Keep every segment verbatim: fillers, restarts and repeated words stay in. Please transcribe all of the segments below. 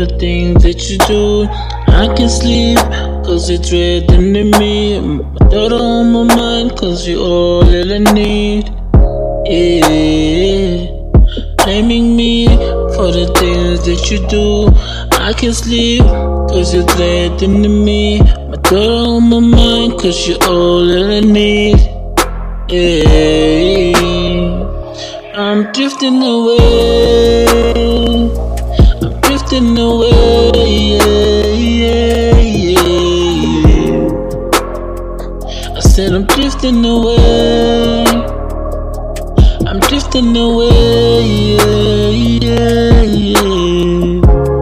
the things that you do. I can sleep, cause you're threatening me. My daughter on my mind, cause you're all that I need. Yeah, blaming me for the things that you do. I can sleep, cause you're threatening me. My daughter on my mind, cause you're all that I need. Yeah, I'm drifting away. I'm drifting away. Yeah, yeah, yeah. I said I'm drifting away. I'm drifting away. Yeah, yeah, yeah.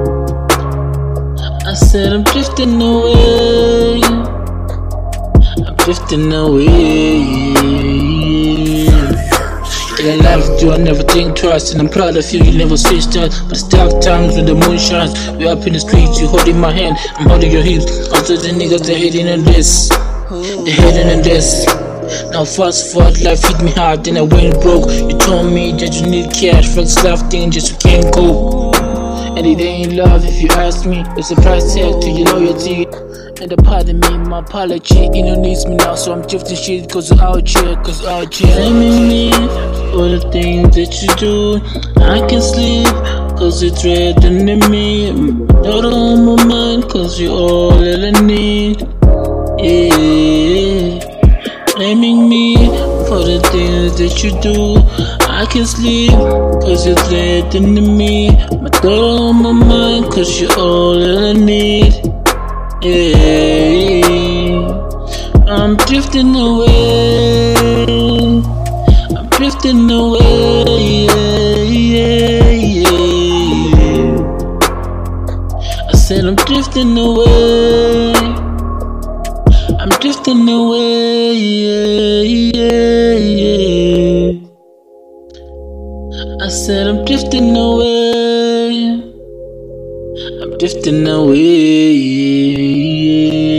I said I'm drifting away. I'm drifting away. In life, do I never think twice, and I'm proud of you. You never switched out, but it's dark times when the moon shines. We up in the streets, you holding my hand, I'm holding your hips. Also the niggas they're hating on this, they're hating on this. Now fast forward, life hit me hard, then I went broke. You told me that you need cash, flex life thing, just you can't go. And it ain't love if you ask me. It's a price tag to your loyalty. And a part of me, my apology. You don't need me now, so I'm drifting shit. Cause I'm out here, cause I'm out here. Blaming me for the things that you do. I can sleep, cause you're threatening me. My daughter on my mind, cause you're all that I need. Yeah, blaming me for the things that you do. I can sleep, cause you're threatening me. My daughter on my mind, cause you're all that I need. Yeah, I'm drifting away. I'm drifting away. Yeah, yeah, yeah. I said I'm drifting away. I'm drifting away. Yeah, yeah, yeah. I said I'm drifting away. I'm drifting away.